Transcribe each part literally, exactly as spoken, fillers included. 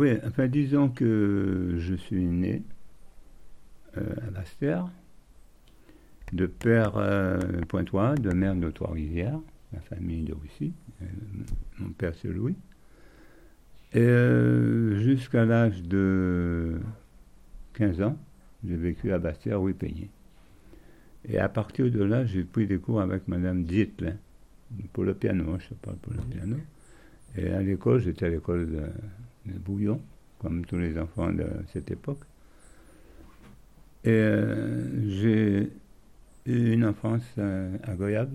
Oui, enfin disons que je suis né euh, à Basse-Terre, de père euh, pointois, de mère de Trois-Rivières, la famille de Russie. Euh, mon père c'est Louis. Et euh, jusqu'à l'âge de quinze ans, j'ai vécu à Basse-Terre, rue Peigné. Et à partir de là, j'ai pris des cours avec Madame Dietlin pour le piano, je parle pour le piano. Et à l'école, j'étais à l'école de, de Bouillon, comme tous les enfants de cette époque. Et euh, j'ai eu une enfance euh, agréable.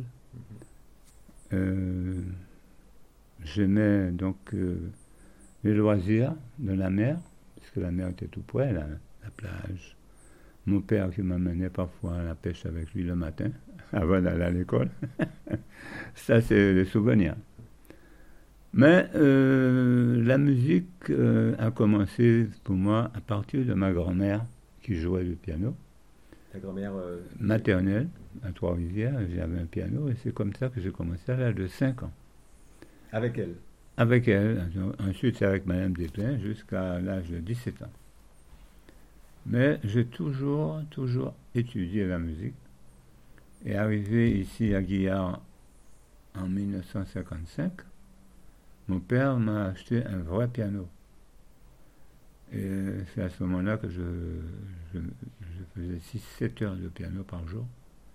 Euh, J'aimais donc euh, les loisirs de la mer, puisque la mer était tout près, la, la plage. Mon père qui m'amenait parfois à la pêche avec lui le matin, avant d'aller à l'école. Ça, c'est des souvenirs. Mais euh, la musique euh, a commencé pour moi à partir de ma grand-mère qui jouait du piano. Ta grand-mère euh, Maternelle, à Trois-Rivières, j'avais un piano et c'est comme ça que j'ai commencé à l'âge de cinq ans. avec elle. Avec elle, ensuite c'est avec Madame Desplein jusqu'à l'âge de dix-sept ans. Mais j'ai toujours, toujours étudié la musique. Et arrivé ici à Guillard en mille neuf cent cinquante-cinq, mon père m'a acheté un vrai piano. Et c'est à ce moment-là que je, je, je faisais six sept heures de piano par jour.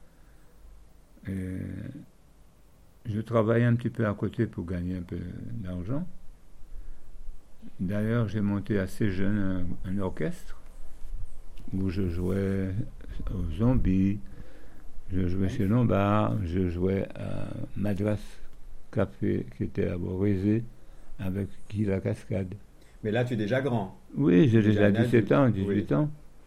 Et je travaillais un petit peu à côté pour gagner un peu d'argent. D'ailleurs, j'ai monté assez jeune un, un orchestre où je jouais aux Zombies, je jouais chez Lombard, je jouais à Madras Café qui était à Borézé avec Guy Lacascade. Mais là, tu es déjà grand. Oui, j'ai Déjà déjà un dix-sept adulte. ans, Oui. dix-huit ans.